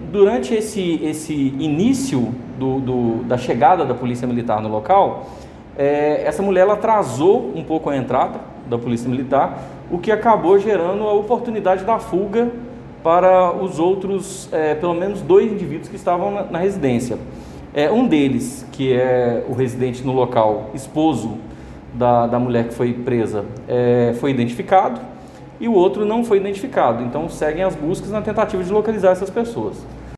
durante esse início da chegada da polícia militar no local, essa mulher ela atrasou um pouco a entrada da polícia militar, o que acabou gerando a oportunidade da fuga para os outros, pelo menos 2 indivíduos que estavam na residência. Um deles, que é o residente no local, esposo da mulher que foi presa, foi identificado, e o outro não foi identificado. Então seguem as buscas na tentativa de localizar essas pessoas.